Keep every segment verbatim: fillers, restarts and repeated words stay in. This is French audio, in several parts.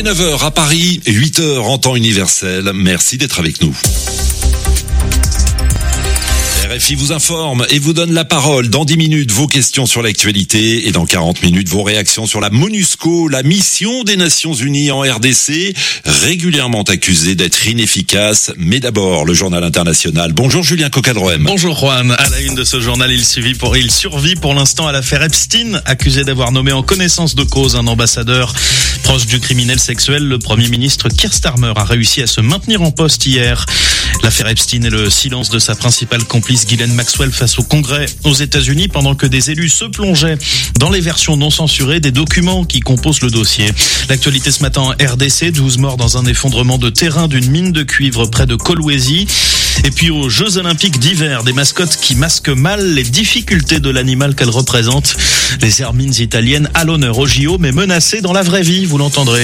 est neuf heures à Paris, huit heures en temps universel. Merci d'être avec nous. R F I vous informe et vous donne la parole. Dans dix minutes, vos questions sur l'actualité et dans quarante minutes, vos réactions sur la MONUSCO, la mission des Nations Unies en R D C, régulièrement accusée d'être inefficace. Mais d'abord, le journal international. Bonjour Julien Cocadroem. Bonjour Juan. À la une de ce journal, il survit pour, il survit pour l'instant à l'affaire Epstein, accusé d'avoir nommé en connaissance de cause un ambassadeur proche du criminel sexuel. Le Premier ministre Keir Starmer a réussi à se maintenir en poste hier. L'affaire Epstein et le silence de sa principale complice Ghislaine Maxwell face au Congrès aux États-Unis pendant que des élus se plongeaient dans les versions non censurées des documents qui composent le dossier. L'actualité ce matin en R D C, douze morts dans un effondrement de terrain d'une mine de cuivre près de Kolwezi. Et puis aux Jeux Olympiques d'hiver, des mascottes qui masquent mal les difficultés de l'animal qu'elles représentent. Les hermines italiennes à l'honneur aux J O mais menacées dans la vraie vie, vous l'entendrez.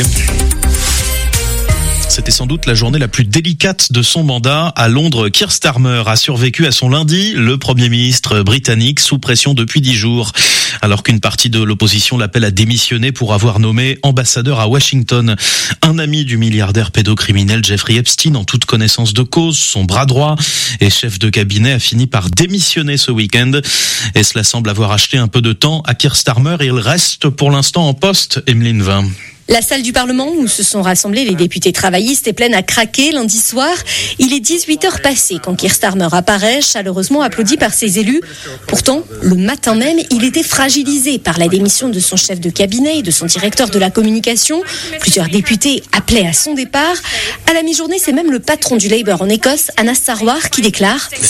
C'était sans doute la journée la plus délicate de son mandat. À Londres, Keir Starmer a survécu à son lundi, le Premier ministre britannique sous pression depuis dix jours. Alors qu'une partie de l'opposition l'appelle à démissionner pour avoir nommé ambassadeur à Washington un ami du milliardaire pédocriminel Jeffrey Epstein en toute connaissance de cause, son bras droit et chef de cabinet a fini par démissionner ce week-end. Et cela semble avoir acheté un peu de temps à Keir Starmer. Il reste pour l'instant en poste, Emeline Vin. La salle du Parlement où se sont rassemblés les députés travaillistes est pleine à craquer lundi soir. Il est dix-huit heures passées quand Keir Starmer apparaît, chaleureusement applaudi par ses élus. Pourtant, le matin même, il était fragilisé par la démission de son chef de cabinet et de son directeur de la communication. Plusieurs députés appelaient à son départ. À la mi-journée, c'est même le patron du Labour en Écosse, Anas Sarwar, qui déclare «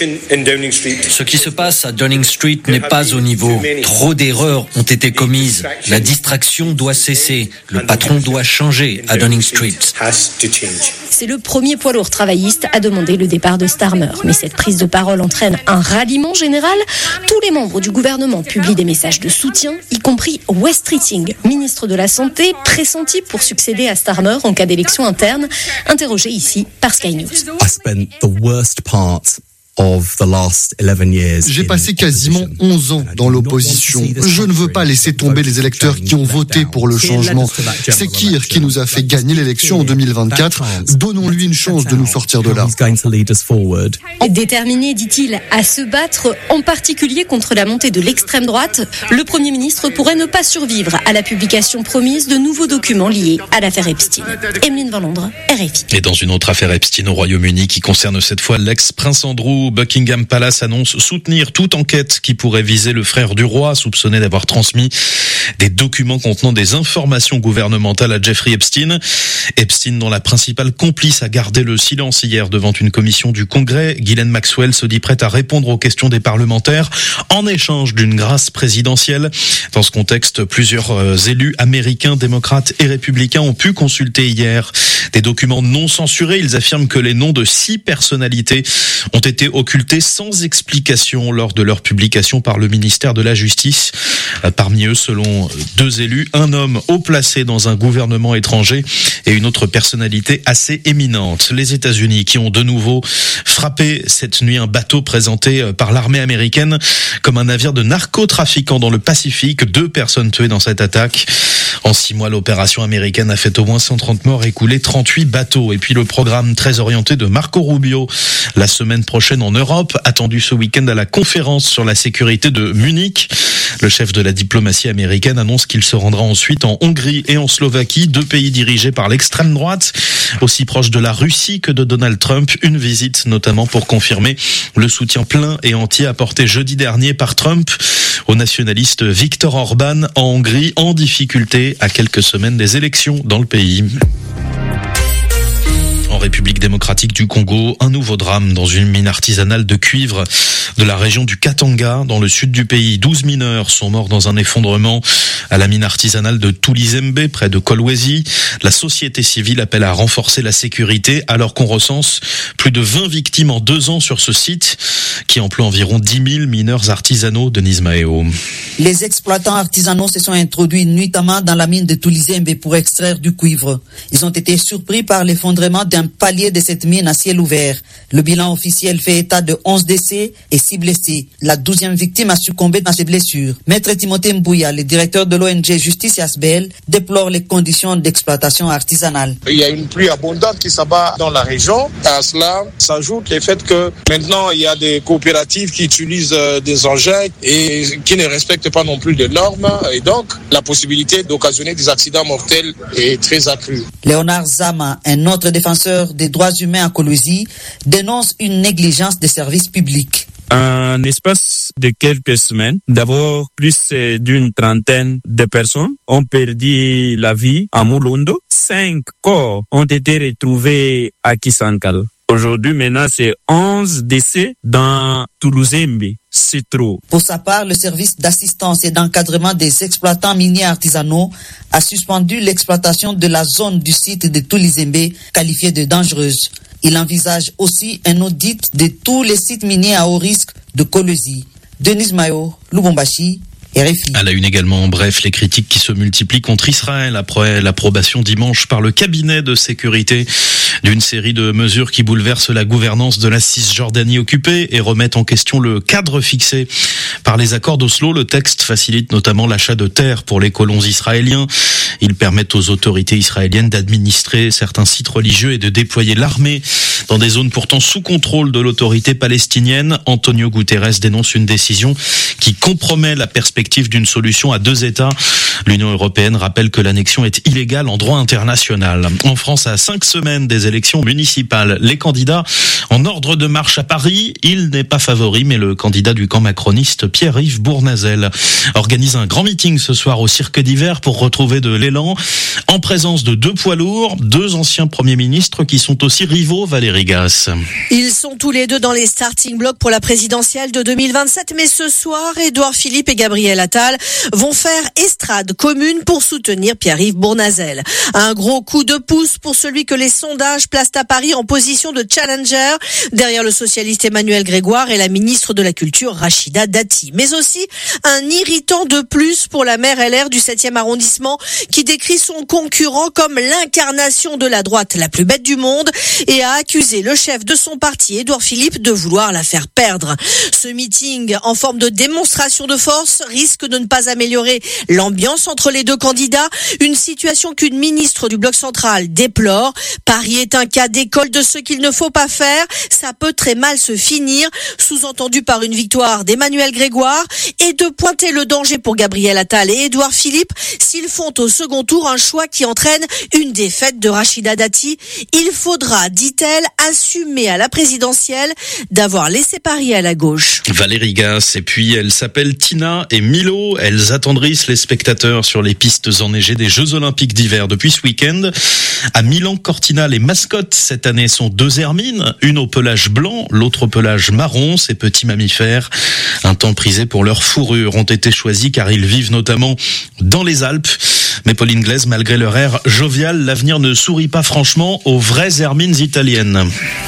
Ce qui se passe à Downing Street n'est pas au niveau. Trop d'erreurs ont été commises. La distraction doit cesser. Le patron doit changer à Downing Street. » C'est le premier poids lourd travailliste à demander le départ de Starmer. Mais cette prise de parole entraîne un ralliement général. Tous les membres du gouvernement publient des messages de soutien, y compris Wes Streeting, ministre de la Santé, pressenti pour succéder à Starmer en cas d'élection interne, interrogé ici par Sky News. J'ai passé quasiment onze ans dans l'opposition. Je ne veux pas laisser tomber les électeurs qui ont voté pour le changement. C'est Keir qui nous a fait gagner l'élection en deux mille vingt-quatre. Donnons-lui une chance de nous sortir de là. Déterminé, dit-il, à se battre, en particulier contre la montée de l'extrême droite, le Premier ministre pourrait ne pas survivre à la publication promise de nouveaux documents liés à l'affaire Epstein. Emeline Van Londres, R F I. Et dans une autre affaire Epstein au Royaume-Uni qui concerne cette fois l'ex-prince Andrew, Buckingham Palace annonce soutenir toute enquête qui pourrait viser le frère du roi, soupçonné d'avoir transmis des documents contenant des informations gouvernementales à Jeffrey Epstein. Epstein, dont la principale complice a gardé le silence hier devant une commission du Congrès, Ghislaine Maxwell se dit prête à répondre aux questions des parlementaires en échange d'une grâce présidentielle. Dans ce contexte, plusieurs élus américains, démocrates et républicains ont pu consulter hier des documents non censurés. Ils affirment que les noms de six personnalités ont été occultés sans explication lors de leur publication par le ministère de la Justice. Parmi eux, selon deux élus, un homme haut placé dans un gouvernement étranger et une autre personnalité assez éminente. Les États-Unis qui ont de nouveau frappé cette nuit un bateau présenté par l'armée américaine comme un navire de narcotrafiquants dans le Pacifique. Deux personnes tuées dans cette attaque. En six mois, l'opération américaine a fait au moins cent trente morts et coulé trente-huit bateaux. Et puis le programme très orienté de Marco Rubio la semaine prochaine en Europe, attendu ce week-end à la conférence sur la sécurité de Munich. Le chef de la diplomatie américaine annonce qu'il se rendra ensuite en Hongrie et en Slovaquie, deux pays dirigés par l'extrême droite, aussi proches de la Russie que de Donald Trump. Une visite notamment pour confirmer le soutien plein et entier apporté jeudi dernier par Trump au nationaliste Viktor Orban en Hongrie, en difficulté à quelques semaines des élections dans le pays. En République démocratique du Congo, un nouveau drame dans une mine artisanale de cuivre de la région du Katanga, dans le sud du pays. douze mineurs sont morts dans un effondrement à la mine artisanale de Tulizembe, près de Kolwezi. La société civile appelle à renforcer la sécurité, alors qu'on recense plus de vingt victimes en deux ans sur ce site, qui emploie environ dix mille mineurs artisanaux. Denise Maheo. Les exploitants artisanaux se sont introduits nuitamment dans la mine de Tulizembe pour extraire du cuivre. Ils ont été surpris par l'effondrement d'un d'un palier de cette mine à ciel ouvert. Le bilan officiel fait état de onze décès et six blessés. La douzième victime a succombé dans ses blessures. Maître Timothée Mbouya, le directeur de l'O N G Justice et Asbel, déplore les conditions d'exploitation artisanale. Il y a une pluie abondante qui s'abat dans la région. À cela s'ajoute le fait que maintenant il y a des coopératives qui utilisent des engins et qui ne respectent pas non plus de normes. Et donc, la possibilité d'occasionner des accidents mortels est très accrue. Léonard Zama, un autre défenseur des droits humains à Kolwezi, dénonce une négligence des services publics. En espace de quelques semaines, d'abord plus d'une trentaine de personnes ont perdu la vie à Moulondo. Cinq corps ont été retrouvés à Kisankal. Aujourd'hui, maintenant, c'est onze décès dans Toulouse-Mbe. C'est trop. Pour sa part, le service d'assistance et d'encadrement des exploitants miniers artisanaux a suspendu l'exploitation de la zone du site de Toulouse-Mbe, qualifiée de dangereuse. Il envisage aussi un audit de tous les sites miniers à haut risque de Kolwezi. Denise Mayo, Lubumbashi, R F I. À la une également, bref, les critiques qui se multiplient contre Israël après l'approbation dimanche par le cabinet de sécurité d'une série de mesures qui bouleversent la gouvernance de la Cisjordanie occupée et remettent en question le cadre fixé par les accords d'Oslo. Le texte facilite notamment l'achat de terres pour les colons israéliens. Il permet aux autorités israéliennes d'administrer certains sites religieux et de déployer l'armée dans des zones pourtant sous contrôle de l'autorité palestinienne. Antonio Guterres dénonce une décision qui compromet la perspective d'une solution à deux États. L'Union européenne rappelle que l'annexion est illégale en droit international. En France, à cinq semaines des élections municipales, les candidats en ordre de marche à Paris. Il n'est pas favori, mais le candidat du camp macroniste, Pierre-Yves Bournazel, organise un grand meeting ce soir au Cirque d'Hiver pour retrouver de l'élan en présence de deux poids lourds, deux anciens premiers ministres qui sont aussi rivaux, Valérie Gasse. Ils sont tous les deux dans les starting blocks pour la présidentielle de deux mille vingt-sept, mais ce soir, Édouard Philippe et Gabriel Attal vont faire estrade commune pour soutenir Pierre-Yves Bournazel. Un gros coup de pouce pour celui que les sondages placent à Paris en position de challenger, derrière le socialiste Emmanuel Grégoire et la ministre de la Culture Rachida Dati. Mais aussi un irritant de plus pour la maire L R du septième arrondissement qui décrit son concurrent comme l'incarnation de la droite la plus bête du monde et a accusé le chef de son parti, Édouard Philippe, de vouloir la faire perdre. Ce meeting, en forme de démonstration de force, risque de ne pas améliorer l'ambiance entre les deux candidats, une situation qu'une ministre du Bloc central déplore. Paris est un cas d'école de ce qu'il ne faut pas faire, ça peut très mal se finir, sous-entendu par une victoire d'Emmanuel Grégoire, et de pointer le danger pour Gabriel Attal et Édouard Philippe s'ils font au second tour un choix qui entraîne une défaite de Rachida Dati. Il faudra, dit-elle, assumer à la présidentielle d'avoir laissé Paris à la gauche. Valérie Gasse, et puis elles s'appellent Tina et Milo. Elles attendrissent les spectateurs sur les pistes enneigées des Jeux Olympiques d'hiver depuis ce week-end. À Milan-Cortina, les mascottes cette année sont deux hermines, une au pelage blanc, l'autre au pelage marron. Ces petits mammifères, un temps prisés pour leur fourrure, ont été choisis car ils vivent notamment dans les Alpes. Mais Pauline Glaise, malgré leur air jovial, l'avenir ne sourit pas franchement aux vraies hermines italiennes.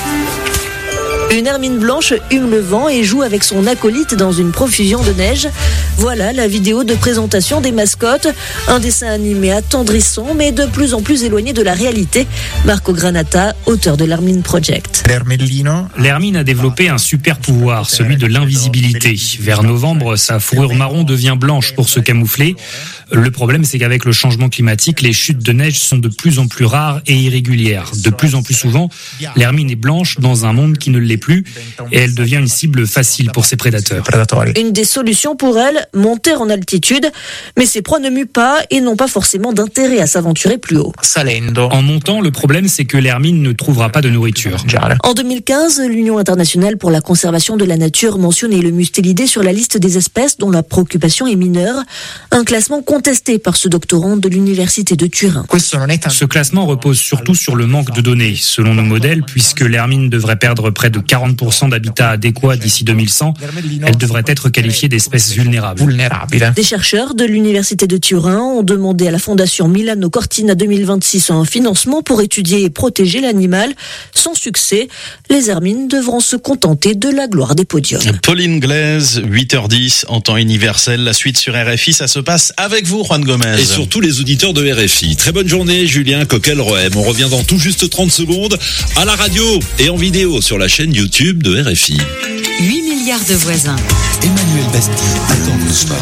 Une hermine blanche hume le vent et joue avec son acolyte dans une profusion de neige. Voilà la vidéo de présentation des mascottes. Un dessin animé attendrissant, mais de plus en plus éloigné de la réalité. Marco Granata, auteur de l'Hermine Project. L'hermine a développé un super pouvoir, celui de l'invisibilité. Vers novembre, sa fourrure marron devient blanche pour se camoufler. Le problème, c'est qu'avec le changement climatique, les chutes de neige sont de plus en plus rares et irrégulières. De plus en plus souvent, l'hermine est blanche dans un monde qui ne l'est plus et elle devient une cible facile pour ses prédateurs. Une des solutions pour elle, monter en altitude, mais ses proies ne muent pas et n'ont pas forcément d'intérêt à s'aventurer plus haut. En montant, le problème, c'est que l'hermine ne trouvera pas de nourriture. En deux mille quinze, l'Union internationale pour la conservation de la nature mentionnait le mustélidé sur la liste des espèces dont la préoccupation est mineure, un classement contesté par ce doctorant de l'université de Turin. Ce classement repose surtout sur le manque de données. Selon nos modèles, puisque l'hermine devrait perdre près de quarante pour cent d'habitat adéquat d'ici deux mille cent, elle devrait être qualifiée d'espèce vulnérable. vulnerabile. Des chercheurs de l'Université de Turin ont demandé à la Fondation Milano Cortina deux mille vingt-six un financement pour étudier et protéger l'animal. Sans succès, les hermines devront se contenter de la gloire des podiums. Pauline Glaise, huit heures dix en temps universel. La suite sur R F I, ça se passe avec vous, Juan Gomez. Et surtout les auditeurs de R F I. Très bonne journée, Julien Coquel-Rohem. On revient dans tout juste trente secondes à la radio et en vidéo sur la chaîne YouTube de R F I. huit milliards de voisins. Emmanuel Bastille attend vos stars.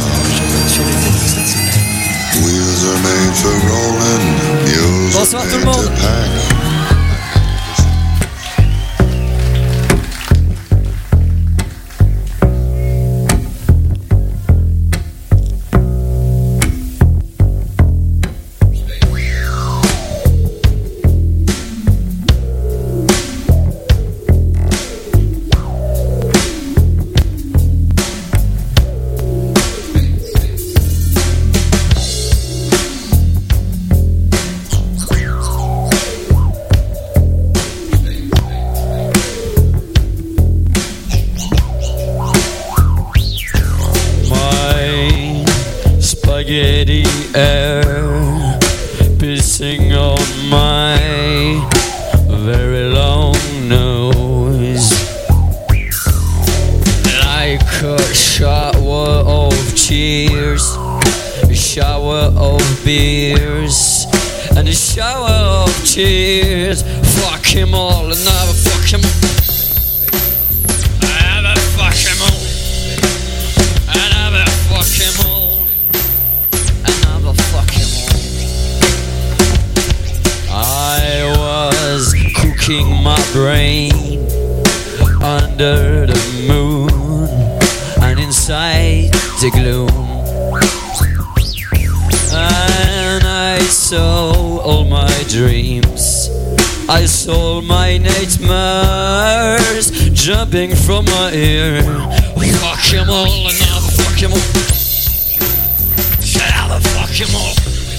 Bonsoir tout le monde. Spaghetti air pissing on my very long nose like a shower of tears, a shower of beers, and a shower of tears. Fuck him all and never fuck him. I never fuck him all. I never fuck him all. I was cooking my brain under the moon and inside the gloom, and I saw all my dreams, I saw my nightmares jumping from my ear. Fuck him all and never fuck him all. Never fuck him all.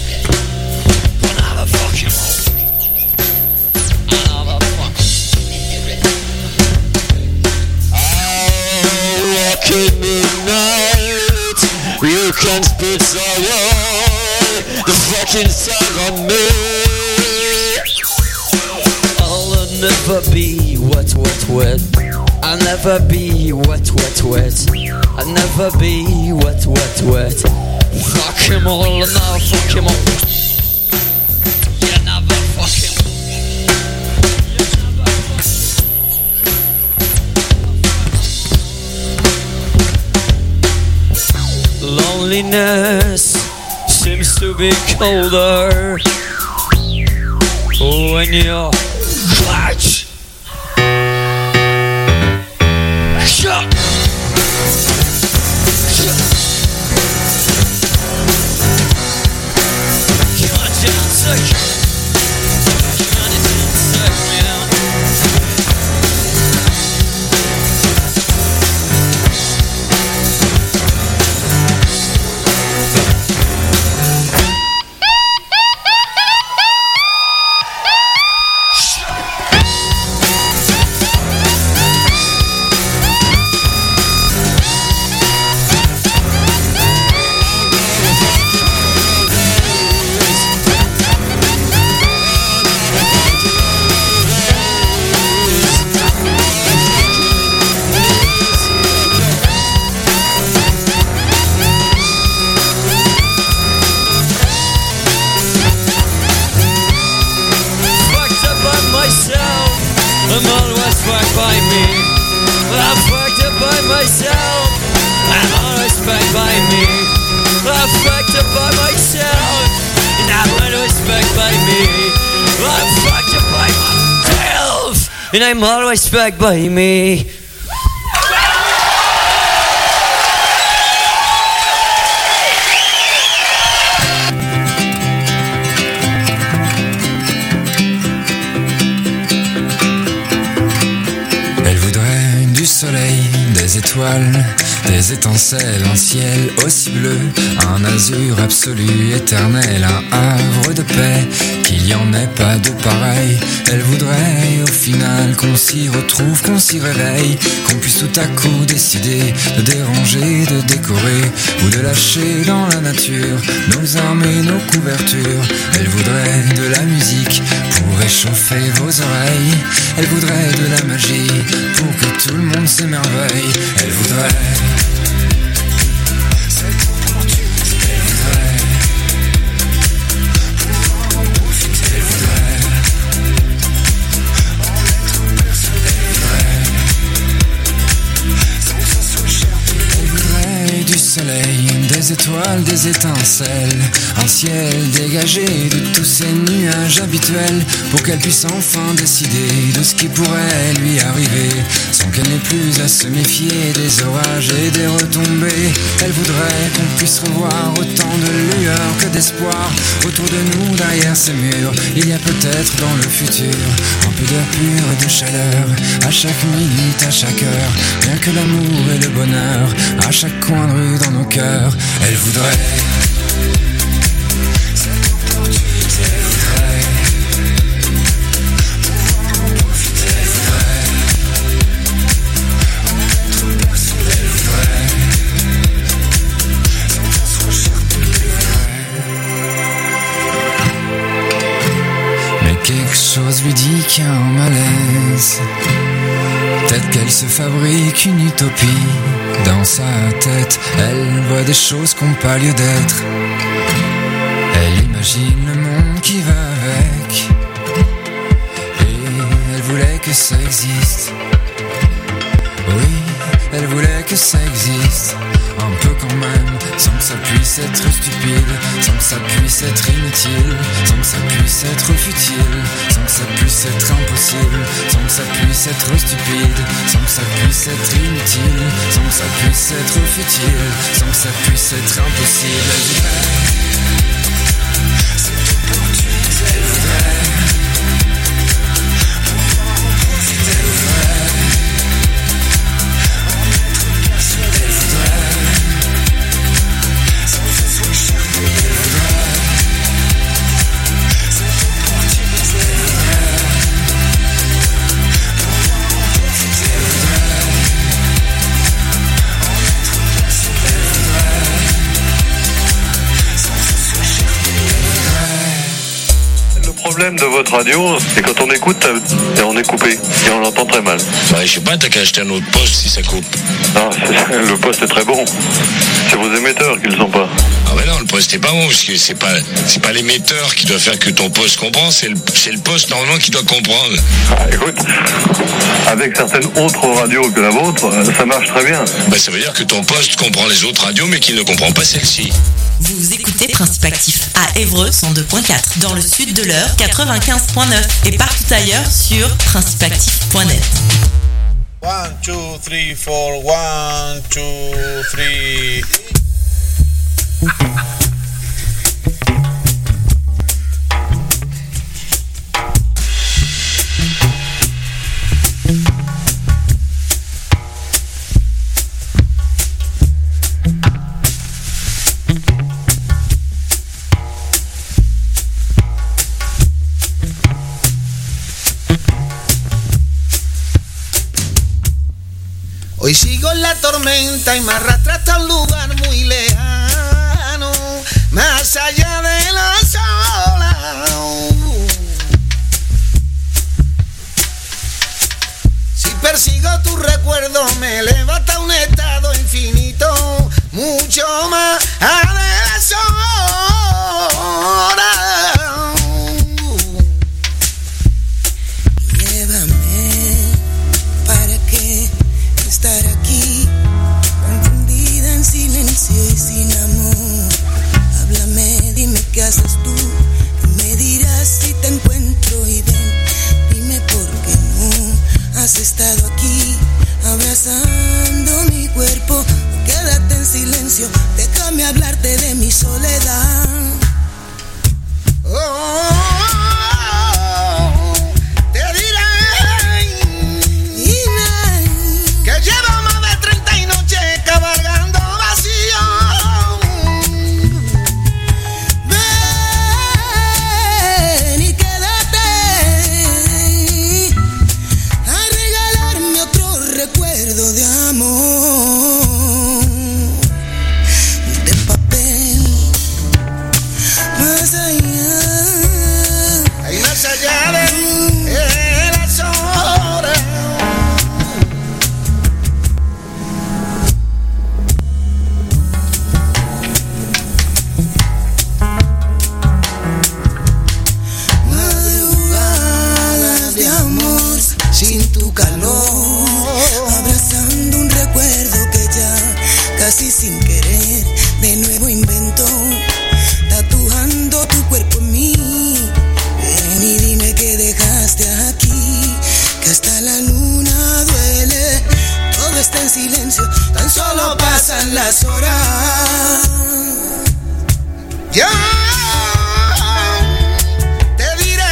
Never fuck him all. In the night, you can spit all the fucking song on me. I'll never be wet, wet, wet. I'll never be wet, wet, wet. I'll never be wet, wet, wet. Fuck him all and now fuck him all. You never fuck him. Loneliness seems to be colder when you're clutch. Shut. And I'm always back by me. Elle voudrait du soleil, des étoiles, des étincelles, un ciel aussi bleu, un azur absolu, éternel, un havre de paix, qu'il y en ait pas de pareil. Elle voudrait au final qu'on s'y retrouve, qu'on s'y réveille, qu'on puisse tout à coup décider de déranger, de décorer ou de lâcher dans la nature nos armes et nos couvertures. Elle voudrait de la musique pour réchauffer vos oreilles. Elle voudrait de la magie pour que tout le monde s'émerveille. Elle voudrait du soleil, des étoiles, des étincelles, un ciel dégagé de tous ces nuages habituels, pour qu'elle puisse enfin décider de ce qui pourrait lui arriver, sans qu'elle n'ait plus à se méfier des orages et des retombées. Elle voudrait qu'on puisse revoir autant de lueur que d'espoir autour de nous, derrière ces murs. Il y a peut-être dans le futur un peu d'air pur et de chaleur, à chaque minute, à chaque heure, bien que l'amour et le bonheur à chaque coin de rue dans nos cœurs. Elle voudrait mais quelque chose lui dit qu'il y a un malaise. Peut-être qu'elle se fabrique une utopie dans sa tête. Elle voit des choses qui n'ont pas lieu d'être. Elle imagine le monde qui va avec. Et elle voulait que ça existe. Oui, elle voulait que ça existe. Un peu quand même, sans que ça puisse être stupide, sans que ça puisse être inutile, sans que ça puisse être futile, sans que ça puisse être impossible, sans que ça puisse être stupide, sans que ça puisse être inutile, sans que ça puisse être futile, sans que ça puisse être impossible. Elle voudrait, c'est tout pour tuer, elle voudrait pouvoir en profiter, elle voudrait en être persuadée, elle voudrait Le problème de votre radio, c'est quand on écoute, et on est coupé, et on l'entend très mal. Bah, je sais pas, t'as qu'à acheter un autre poste si ça coupe. Non, le poste est très bon. C'est vos émetteurs qui le sont pas. Ah mais non, le poste est pas bon, parce que c'est pas, c'est pas l'émetteur qui doit faire que ton poste comprend, c'est le, c'est le poste normalement qui doit comprendre. Ah, écoute, avec certaines autres radios que la vôtre, ça marche très bien. Bah, ça veut dire que ton poste comprend les autres radios, mais qu'il ne comprend pas celle-ci. Vous écoutez Principe Actif à Évreux cent deux point quatre, dans le sud de l'Eure quatre-vingt-quinze point neuf et partout ailleurs sur principe actif point net. One, two, three, four, one, two, three. Hoy sigo en la tormenta y me arrastra hasta un lugar muy lejano, más allá de las olas. Si persigo tu recuerdo me eleva hasta un estado infinito, mucho más allá de las horas. Estar aquí, confundida en silencio y sin amor. Háblame, dime qué haces tú, me dirás si te encuentro y ven, dime por qué no has estado aquí, abrazando mi cuerpo. Quédate en silencio, déjame hablarte de mi soledad. Oh, oh, oh, te diré. Llevo más de treinta y noches cabalgando tu calor, abrazando un recuerdo que ya casi sin querer de nuevo inventó, tatuando tu cuerpo en mí. Ven y dime que dejaste aquí, que hasta la luna duele, todo está en silencio, tan solo pasan las horas. Ya te diré,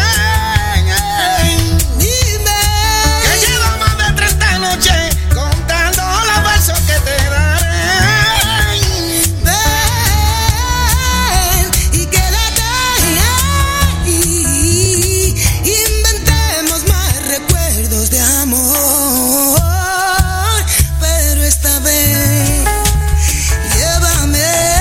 dime que llevo más de treinta noches contando los besos que te daré. Ven y quédate ahí, inventemos más recuerdos de amor, pero esta vez llévame.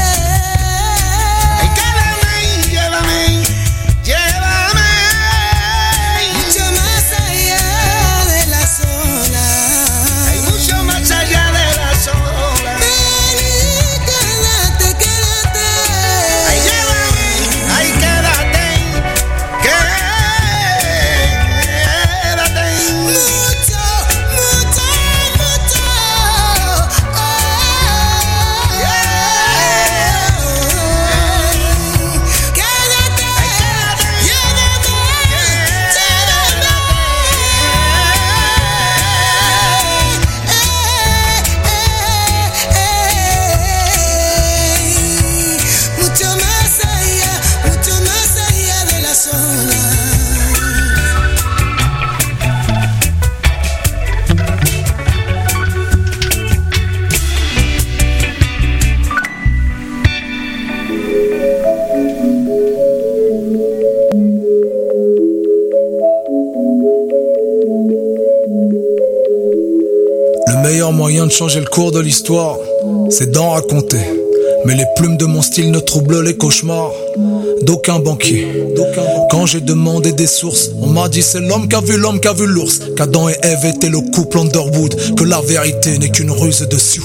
Moyen de changer le cours de l'histoire, c'est d'en raconter. Mais les plumes de mon style ne troublent les cauchemars d'aucun banquier. Quand j'ai demandé des sources, on m'a dit c'est l'homme qui a vu l'homme qui a vu l'ours, qu'Adam et Ève étaient le couple Underwood, que la vérité n'est qu'une ruse de Sioux.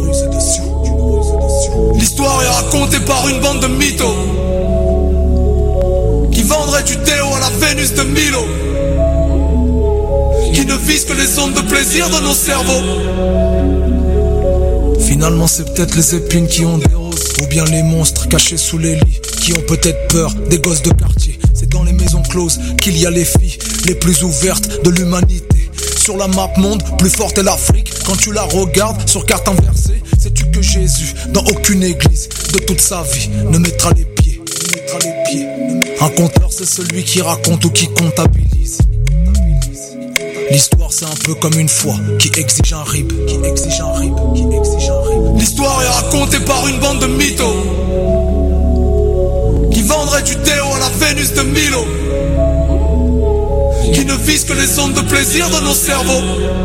L'histoire est racontée par une bande de mythos qui vendrait du déo à la Vénus de Milo, qui ne vise que les ondes de plaisir de nos cerveaux. Finalement c'est peut-être les épines qui ont des roses, ou bien les monstres cachés sous les lits, qui ont peut-être peur des gosses de quartier. C'est dans les maisons closes qu'il y a les filles les plus ouvertes de l'humanité. Sur la map monde, plus forte est l'Afrique. Quand tu la regardes sur carte inversée, sais-tu que Jésus, dans aucune église de toute sa vie, ne mettra les pieds, ne mettra les pieds. Un conteur c'est celui qui raconte ou qui comptabilise. L'histoire c'est un peu comme une foi qui exige un rib, qui exige un rib, qui exige un rib. L'histoire est racontée par une bande de mythos qui vendrait du déo à la Vénus de Milo, qui ne vise que les ondes de plaisir de nos cerveaux.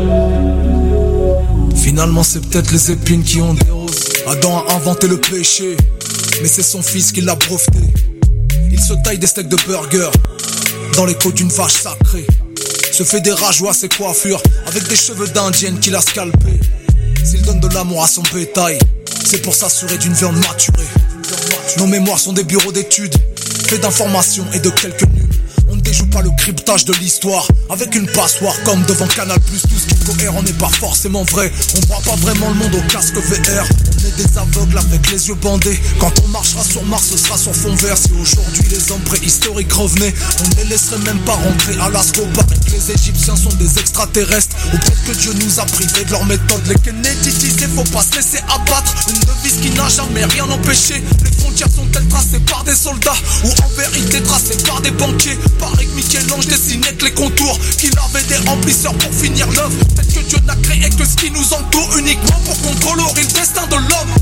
Finalement c'est peut-être les épines qui ont des roses. Adam a inventé le péché, mais c'est son fils qui l'a breveté. Il se taille des steaks de burger dans les côtes d'une vache sacrée, se fait des rajots à ses coiffures avec des cheveux d'indienne qu'il a scalpé. S'il donne de l'amour à son bétail, c'est pour s'assurer d'une viande maturée. Nos mémoires sont des bureaux d'études, faits d'informations et de quelques nuls. On ne déjoue pas le cryptage de l'histoire avec une passoire comme devant Canal plus. Tout ce qui est cohérent n'est pas forcément vrai. On voit pas vraiment le monde au casque V R. On est des aveugles avec les yeux bandés. Quand on marchera sur Mars, ce sera sur fond vert. Si aujourd'hui les hommes préhistoriques revenaient, on ne les laisserait même pas rentrer à Lascaux. Paraît que les Égyptiens sont des extraterrestres, ou peut-être que Dieu nous a privés de leur méthode. Les Kennedy, faut pas se laisser abattre. Une devise qui n'a jamais rien empêché. Les frontières sont-elles tracées par des soldats, ou en vérité tracées par des banquiers? Paraît que Michel-Ange dessinait que les contours, qu'il avait des remplisseurs pour finir l'œuvre. Peut-être que Dieu n'a créé que ce qui nous entoure, uniquement pour qu'on colorie le destin de l'homme.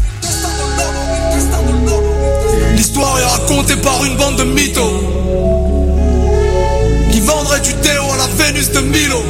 L'histoire est racontée par une bande de mythos qui vendrait du déo à la Vénus de Milo,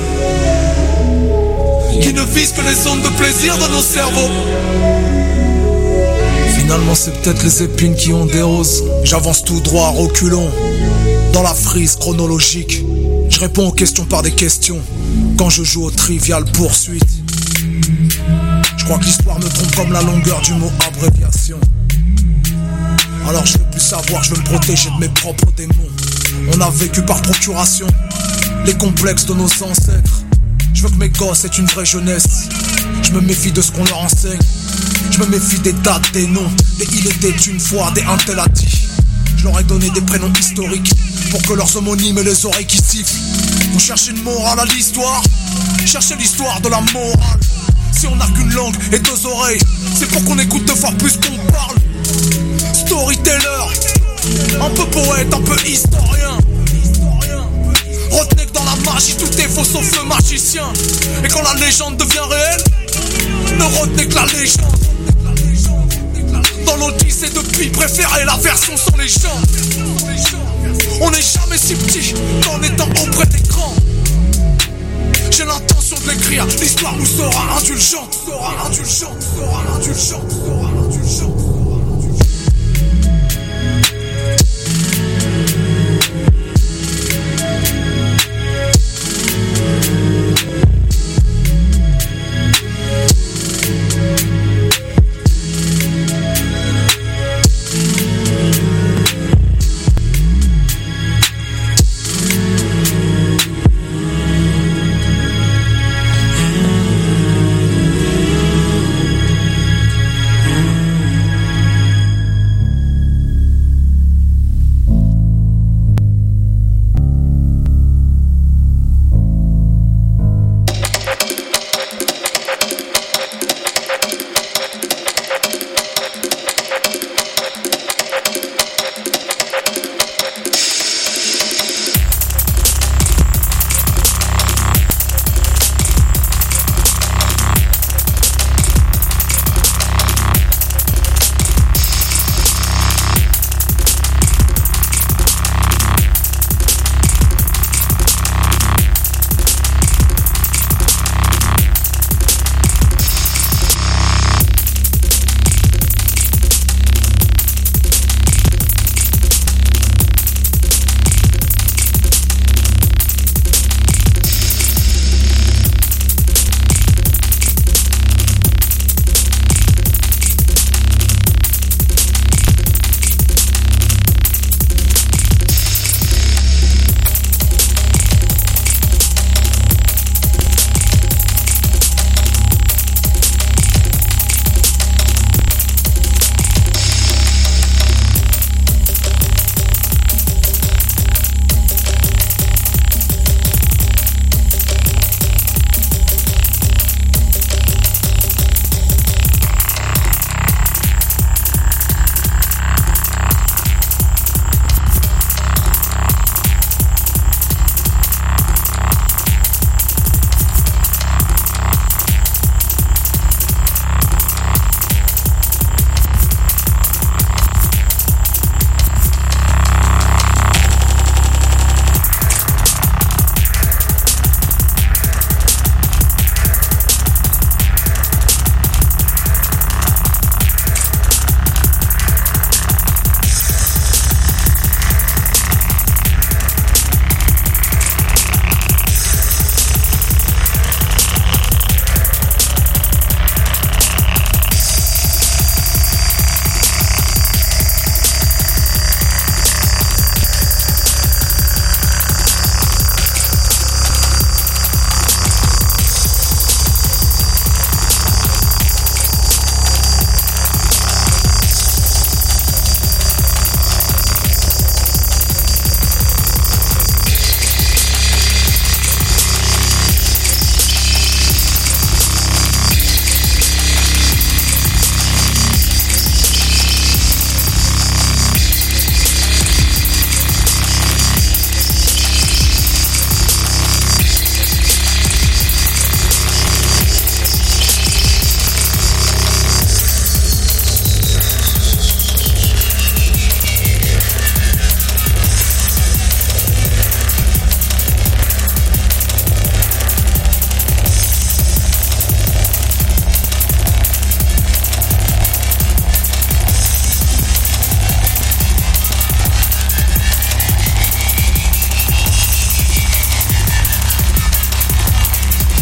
qui ne vise que les ondes de plaisir de nos cerveaux. Finalement c'est peut-être les épines qui ont des roses. J'avance tout droit, reculons dans la frise chronologique. Je réponds aux questions par des questions quand je joue au trivial poursuite. Je crois que l'histoire me trompe comme la longueur du mot abréviation. Alors je veux plus savoir, je veux me protéger de mes propres démons. On a vécu par procuration les complexes de nos ancêtres. mes gosses est une vraie jeunesse. Je me méfie de ce qu'on leur enseigne. Je me méfie des dates, des noms, des il était une fois, des un tel a dit. Je leur ai donné des prénoms historiques pour que leurs homonymes aient les oreilles qui sifflent. Vous cherchez une morale à l'histoire, cherchez l'histoire de la morale. Si on n'a qu'une langue et deux oreilles, c'est pour qu'on écoute deux fois plus qu'on parle. Storyteller, un peu poète, un peu historien. Retenez que dans la magie tout est faux sauf le magicien. Et quand la légende devient réelle, ne retenez que la légende. Dans nos lycées depuis, préférez la version sans les gens. On n'est jamais si petit qu'en étant auprès d'écran. J'ai l'intention de l'écrire, l'histoire nous sera indulgente. Sera indulgente, sera indulgente, sera indulgente.